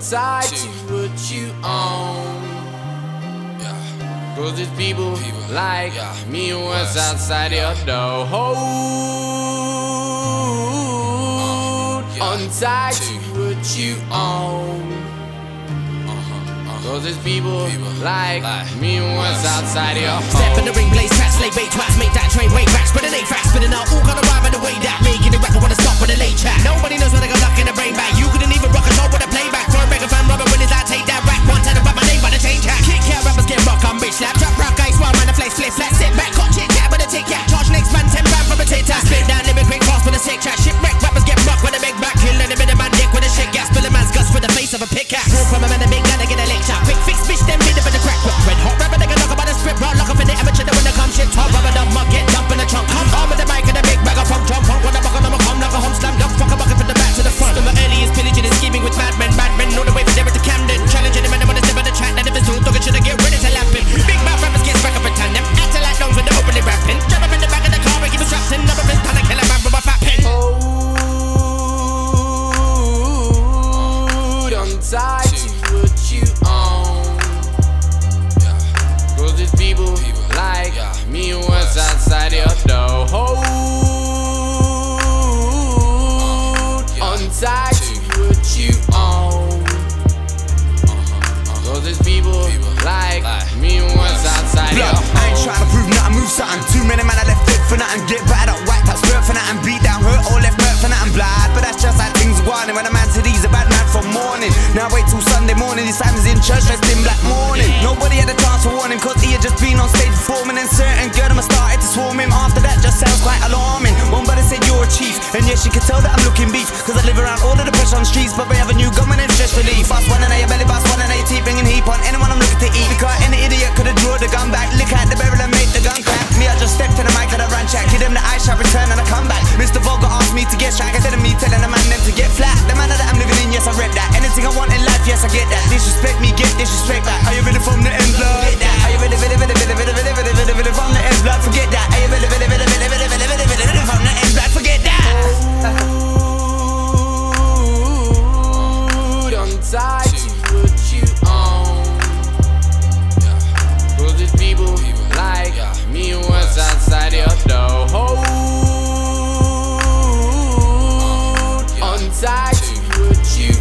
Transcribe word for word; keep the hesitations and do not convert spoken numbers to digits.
untied to what you own. Cause there's people, people like yeah. me and what's outside yeah. your door. Hold uh, yeah. untied to what you own. Cause there's people, people like, like me and what's outside your home. Step in the ring, blaze tracks, late bait twats, make that train wait back, spit an eight facts, spitting out all gonna rhyme in the way that making the rapper wanna stop with a late chat. Nobody knows when I got luck in the brain bag. You couldn't even rock a note with a playback. For a mega fan, Robert Williams, I take that rack. One time to rap my name by the chain cat. Kick out rappers get rock, I'm bitch slap. Trap rock guys, while man the flex flip flat. Sit back, cut chit chat with a tic cat. Charge next man ten band from a tic tac. Spit down, limit quick fast with a sick chat. Shipwreck rappers get rock with a big back. Kill any bit of man dick with a shit gas. Spill a man's guts with the face of a pickaxe. Walk from a man a big gun to get a lick chat. Quick fix bitch, then mid for the crack. Red hot rapper, they can knock about the script. Raw lock up in the amateur, when they come shit. Top rubber dump, mug get dump in the trunk. Arm with the mic and a big bag of funk. Jump punk, when I buckle, I'm a come like a home slam. Dump, fuck a bucket from the back to the front. Still my earliest pillaging and scheming with madmen. Badmen, know the way from Derek to Camden. Challenging them and they wanna step on the track. That if it's too dog, it should get ready to lap him. Big mouth rappers get back up and tandem. Acting like dogs when they're openly rapping. Jump up in the back of the car and keep it strapped in. Never been panic, kill a man with a fat pen. Hold untied to what you own. Cause there's people, people like yeah. me and what's outside your door. Hold uh, untied to what you own. Cause there's people, people like, like me and what's outside your home. I ain't trying to prove nothing, move something. Too many man I left dead for nothing. Get battered up, whacked up, spirit for nothing. Beat down, hurt or left hurt for nothing. Blood, but that's just how things go on. And when a man said he's a bad man from morning, now wait till Sunday morning. This time he's in church dressed in black mourning. Nobody had a chance to warn him, cause he had just been on stage performing. And certain girl them started to swarm him. After that just sounds quite alarming. One brother said you're a chief, and yes, you can tell that I'm looking beef, cause I live around all of the pressure on the streets. But we have a new government and stress relief. Fast one and a belly boss, one and a teeth, bringing heap on anyone I'm looking to eat. Because any idiot could've drawn the gun back. Look at the barrel and make the gun crack. Me, I just stepped to the mic and I ran chat. Give them the eye shot, return and I come back. Mister Vulgar asked me to get strike. Instead of me telling the man them to get flat. The manner that I'm living in, yes I read that. Anything I want in life, yes I get that. Disrespect me, get disrespect back. Are you ready from the end, blood? Get that. Are you ready, ready, ready, ready, ready, ready, ready, ready, ready from the end, blood? Forget that. Are you ready, ready, ready, ready, ready, ready, ready, ready, ready from the end, blood? Forget that. Hold untied to what you own. Cause there's people, people like yeah. me and what's outside your door. Hold uh, yeah. untied to what you